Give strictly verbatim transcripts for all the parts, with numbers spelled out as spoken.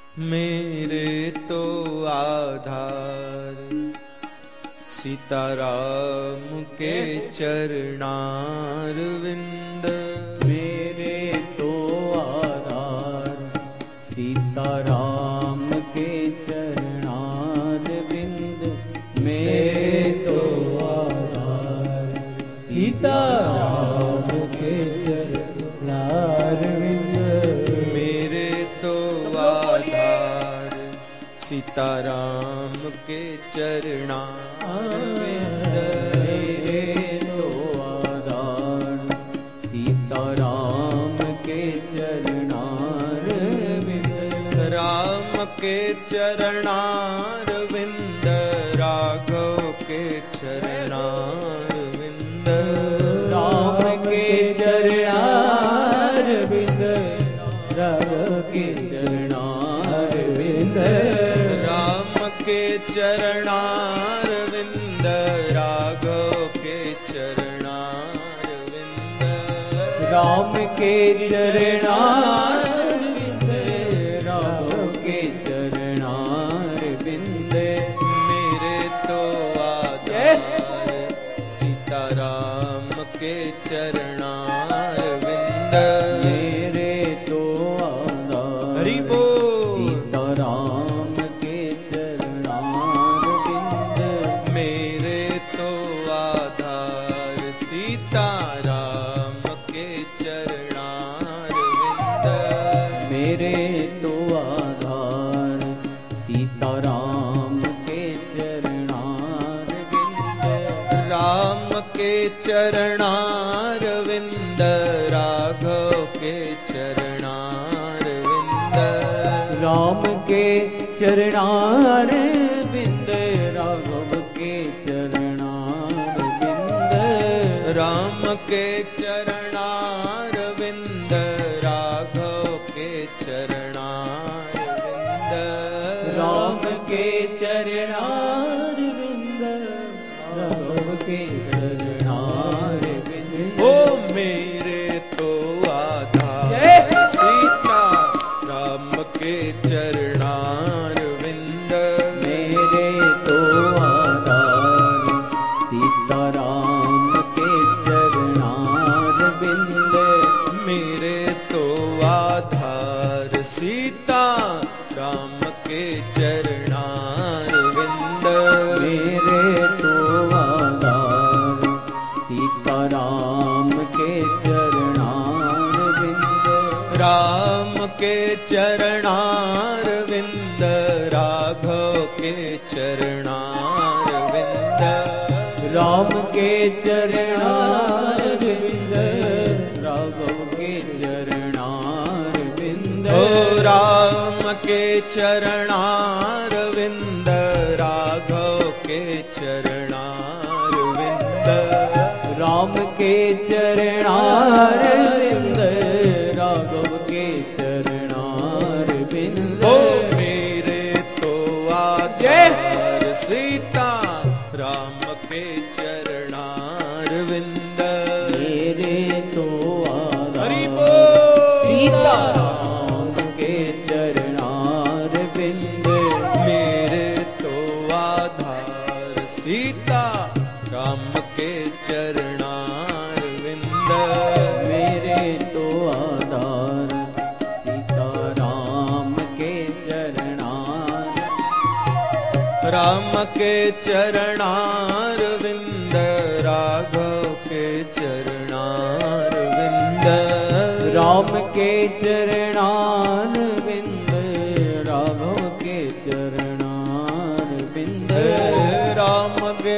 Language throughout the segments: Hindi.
मेरे तो आधार सीताराम के चरणारविंद। मेरे तो आधार सीताराम के चरणारविंद। मेरे तो आधार सीताराम के चरणारविंद। मेरे तो आधार सीताराम के चरणारविंद। मेरे तो आधार सीताराम के चरणारविंद। राम के चरणारविंद राघव के चरणारविंद। राम के चरणारविंद राघव के चरणारविंद। राम के चरणारविंद राघव के चरणारविंद। राम के चरणारविंद राघव के चरणारविंद। मेरे तो आधार सीताराम के चरणारविंद। मेरे तो आधार हरि बोल। सीताराम के चरणारविंद। मेरे तो आधार सीताराम के चरणारविंद। मेरे तो आधार सीताराम के चरणारविंद। राम के चरणारविंद राघव के चरणारविंद। राम के चरणारविंद राघव के चरणारविंद। राम के चरणारविंद राघव के चरणारविंद। राम के चरणारविंद राघव के चरणारविंद। ओ मेरे तो आधार सीता राम के चरणारविंद। मेरे तो आधार सीताराम के चरणारविंद। मेरे तो आधार सीता राम के चरणारविंद। मेरे तो आधार सीताराम के चरणारविंद। राम के चरणारविंद राघव के चरणारविंद। राम के चरणारविंद राघव के चरणारविंद। ओ राम के चरणारविंद राघव के चरणारविंद। राम के चरणारविंद राघव के चरणारविंद। ओ मेरे तो आधार सीता राम के चरणारविंद। मेरे तो आधार हरि बोल। सीताराम के चरणारविंद। मेरे तो आधार सीता राम के चरणारविंद। मेरे तो आधार सीताराम के चरणार। राम के चरणारविंद राघव के चरणारविंद। राम के चरणारविंद राघव के चरणारविंद। राम के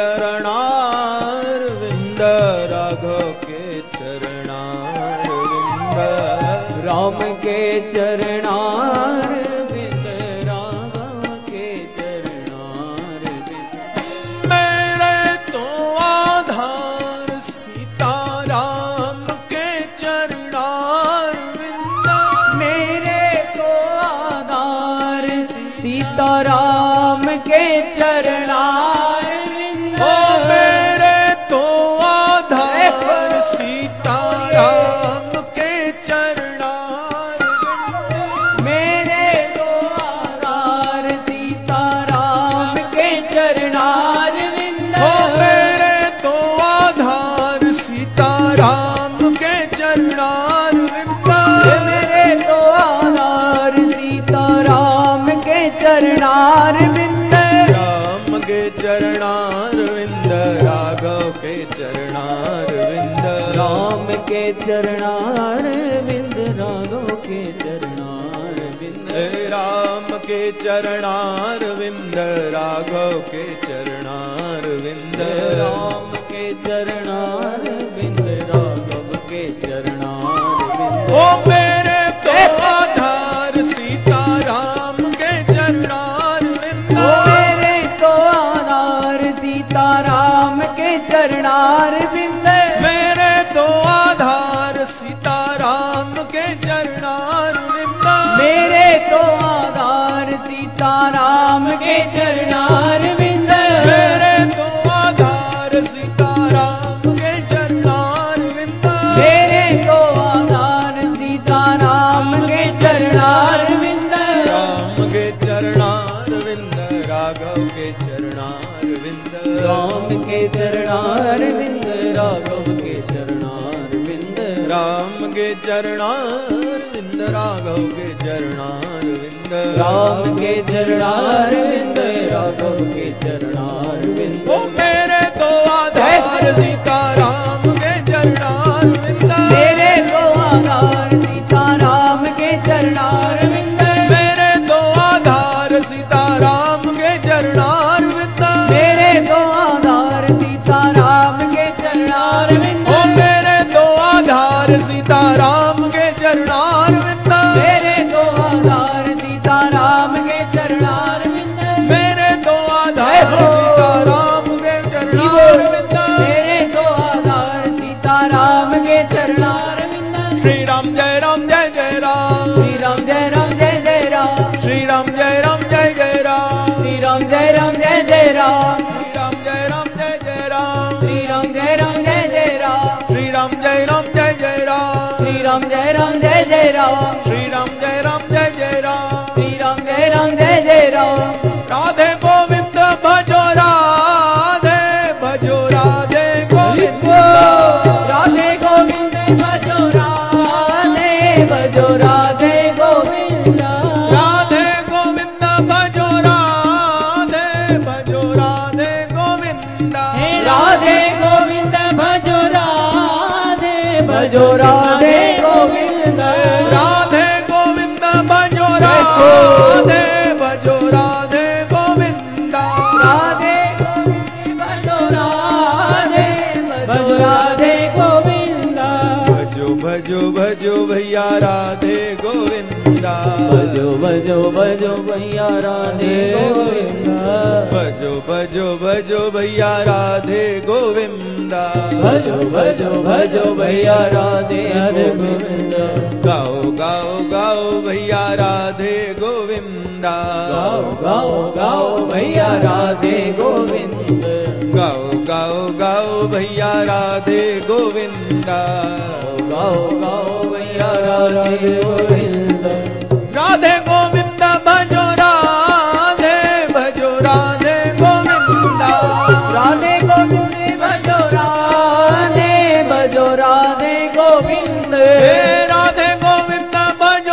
चरणारविंद राघव के चरणारविंद। राम के चरणारविंद राघव के चरणारविंद। मेरे तो आधार सीताराम के चरणारविंद। मेरे तो आधार सीताराम के चरणारविंद। ओ मेरे तो आधार सीताराम के चरणारविंद। मेरे तो चरणार विंद राम के चरणार विंद राघव के चरणार विंद राम के चरणार विंद राघव के चरणार विंद राम के चरणार विंद राघव के चरणार विंद राम के चरणार विंद राघव के चरणार विंद ओ मेरे तो आधार सीता राम के चरणार विंद ओ मेरे तो आधार सीता राम के चरणार विंद मेरे तो आधार सीता राम के चरणार विंद मेरे तो आधार सीता राम के चरणार विंद मेरे तो आधार सीता राम के चरणार विंद मेरे तो आधार सीता राम के चरणार विंद राम के चरणार विंद राघव के चरणार विंद राम के चरणार विंद राघव के चरणार विंद राम के चरणार विंद राघव के चरणार विंद राम के चरणार विंद राघव के चरणार विंद ओ मेरे तो आधार सीता राम के चरणार विंद मेरे तो आधार सीता राम के चरणार विंद मेरे तो आधार सीता राम के चरणार विंद मेरे तो आधार सीता राम के चरणार विंद ओ मेरे तो आधार सीता राम के चरणार विंद मेरे तो आधार सीता राम के चरणार विंद मेरे तो आधार सीता राम के चरणार विंद मेरे तो आधार सीता राम के चरणार विंद श्री राम जय राम जय जय राम श्री राम जय राम जय जय राम श्री राम जय राम जय जय राम श्री राम जय राम जय जय राम श्री राम जय राम जय जय राम श्री राम जय राम जय जय राम श्री राम जय राम जय जय राम श्री राम जय राम जय जय राम श्री राम जय राम जय जय राम श्री राम जय राम जय जय राम राधे गोविंद भजो राधे भजो राधे गोविंद राधे गोविंद भजो राधे भजो राधे गोविंद राधे गोविंद भजो राधे भजो राधे गोविंद हे राधे गोविंद भजो राधे भजो राधे गोविंद राधे गोविंद भजो राधे भजो राधे गोविंद राधे गोविंद भजो राधे भजो राधे गोविंद भजो भजो भजो भैया राधे गोविंदा भजो भजो भजो भैया राधे गोविंद भजो भजो भजो भैया राधे गोविंदा भजो भजो भजो भैया राधे हरे गोविंद गाओ गाओ गाओ भैया राधे गोविंदा गाओ गाओ गाओ भैया राधे गोविंद गाओ गाओ गाओ भैया राधे गोविंदा गाओ गाओ भैया राधे गोविंद राधे गोविंद भजो राधे भजो राधे गोविंदा राधे गोविंद भजो राधे भजो राधे गोविंद हे राधे गोविंद भजो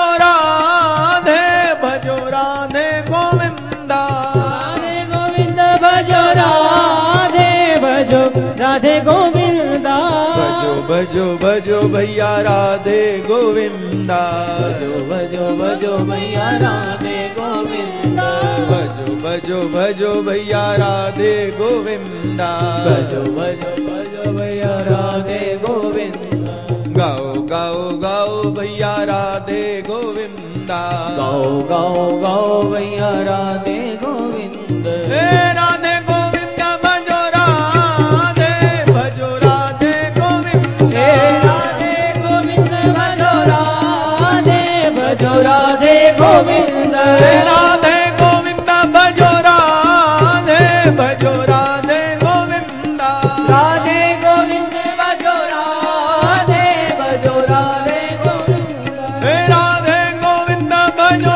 राधे भजो राधे गोविंदा राधे गोविंद भजो राधे भजो राधे गोविंदा भजो भजो भजो भैया राधे गोविंदा भजो भजो भजो भैया राधे गोविंदा भजो भजो भजो भैया राधे गोविंदा भजो भजो भजो भैया राधे गोविंदा गाओ गाओ गाओ भैया राधे गोविंदा गाओ गाओ गाओ भैया राधे गोविंद हे राधे गोविंद भजो राधे भजो राधे गोविंद हे राधे गोविंद भजो राधे भजो राधे गोविंद हे राधे गोविंद भजो राधे भजो राधे गोविंद राधे गोविंद भजो राधे भजो राधे गोविंद हे राधे गोविंद भजो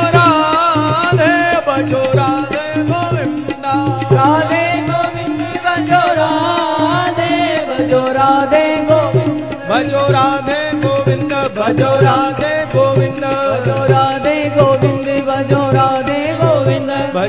राधे भजो राधे गोविंद राधे गोविंद भजो राधे भजो राधे गोविंद भजो राधे गोविंद भजो राधे गोविंद भजो राधे गोविंद भजो राधे